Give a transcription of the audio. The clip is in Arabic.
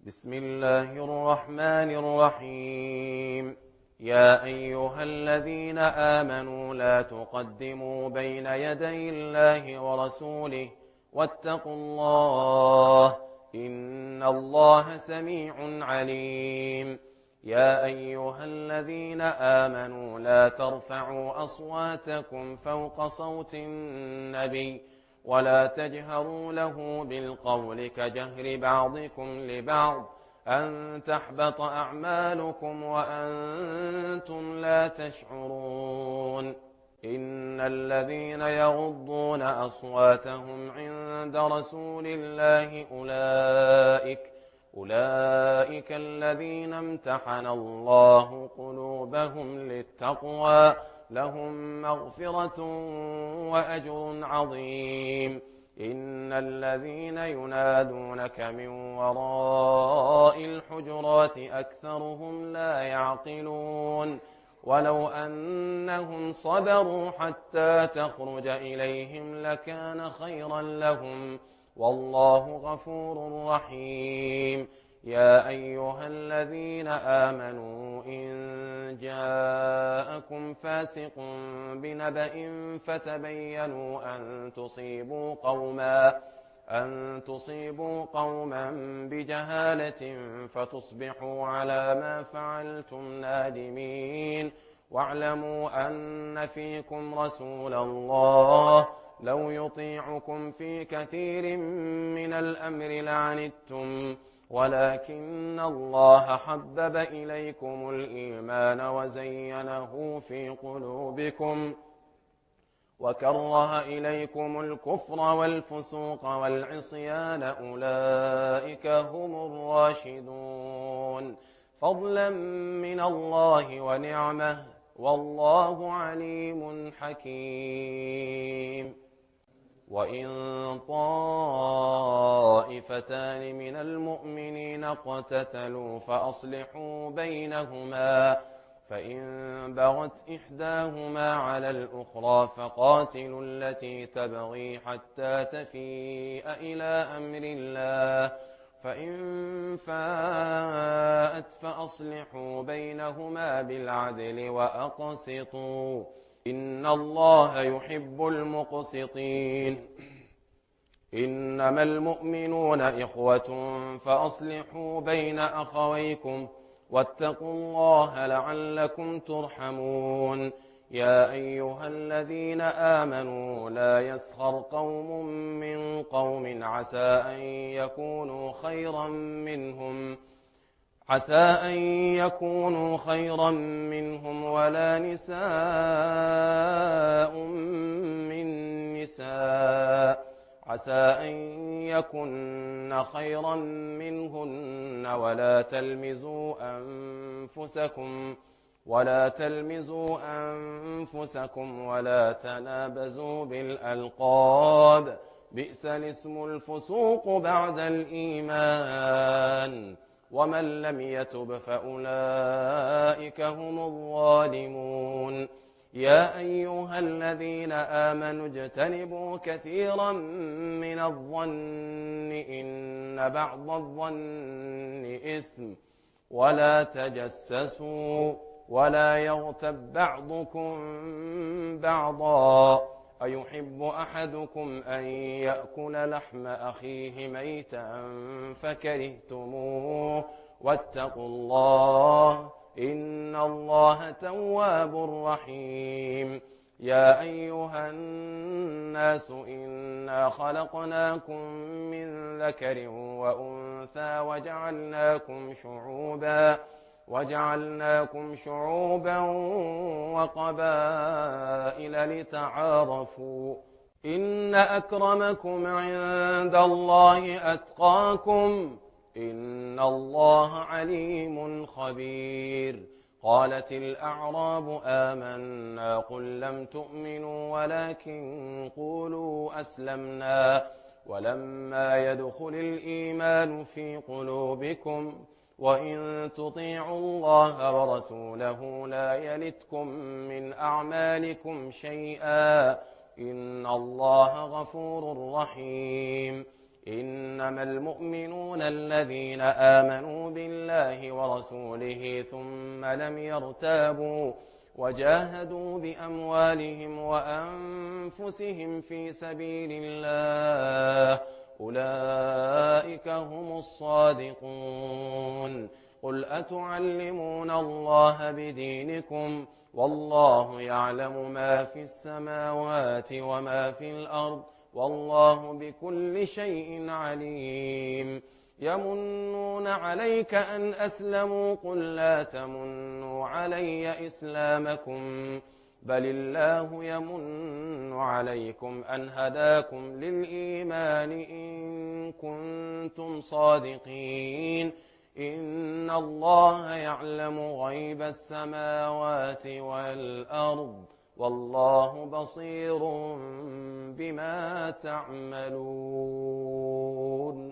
بسم الله الرحمن الرحيم. يا أيها الذين آمنوا لا تقدموا بين يدي الله ورسوله واتقوا الله إن الله سميع عليم. يا أيها الذين آمنوا لا ترفعوا أصواتكم فوق صوت النبي ولا تجهروا له بالقول كجهر بعضكم لبعض أن تحبط أعمالكم وأنتم لا تشعرون. إن الذين يغضون أصواتهم عند رسول الله أولئك الذين امتحن الله قلوبهم للتقوى لهم مغفرة وأجر عظيم. إن الذين ينادونك من وراء الحجرات أكثرهم لا يعقلون. ولو أنهم صبروا حتى تخرج إليهم لكان خيرا لهم والله غفور رحيم. يا أيها الذين آمنوا إن جاءكم فاسق بنبأ فتبينوا أن تصيبوا قوما بجهالة فتصبحوا على ما فعلتم نادمين. واعلموا أن فيكم رسول الله لو يطيعكم في كثير من الأمر لعنتم ولكن الله حبب إليكم الإيمان وزينه في قلوبكم وكره إليكم الكفر والفسوق والعصيان أولئك هم الراشدون فضلا من الله ونعمه والله عليم حكيم. وإن طائفتان من المؤمنين اقتتلوا فأصلحوا بينهما فإن بغت إحداهما على الأخرى فقاتلوا التي تبغي حتى تفيء إلى أمر الله فإن فاءت فأصلحوا بينهما بالعدل وأقسطوا إن الله يحب المقسطين. إنما المؤمنون إخوة فأصلحوا بين أخويكم واتقوا الله لعلكم ترحمون. يا أيها الذين آمنوا لا يسخر قوم من قوم عسى أن يكونوا خيرا منهم ولا نساء من نساء عسى أن يكن خيرا منهن ولا تلمزوا أنفسكم ولا تنابزوا بالألقاب بئس الاسم الفسوق بعد الإيمان ومن لم يتب فأولئك هم الظالمون. يا أيها الذين آمنوا اجتنبوا كثيرا من الظن إن بعض الظن إثم ولا تجسسوا ولا يغتب بعضكم بعضا أيحب أحدكم أن يأكل لحم أخيه ميتا فكرهتموه واتقوا الله إن الله تواب رحيم. يا أيها الناس إنا خلقناكم من ذكر وأنثى وجعلناكم شعوبا وقبائل لتعارفوا إن أكرمكم عند الله أتقاكم إن الله عليم خبير. قالت الأعراب آمنا قل لم تؤمنوا ولكن قولوا أسلمنا ولما يدخل الإيمان في قلوبكم وإن تطيعوا الله ورسوله لا يلتكم من أعمالكم شيئا إن الله غفور رحيم. إنما المؤمنون الذين آمنوا بالله ورسوله ثم لم يرتابوا وجاهدوا بأموالهم وأنفسهم في سبيل الله أولئك هم الصادقون. قل أتعلمون الله بدينكم والله يعلم ما في السماوات وما في الأرض والله بكل شيء عليم. يمنون عليك أن أسلموا قل لا تمنوا علي إسلامكم بل الله يمن عليكم أن هداكم للإيمان إن كنتم صادقين. إن الله يعلم غيب السماوات والأرض والله بصير بما تعملون.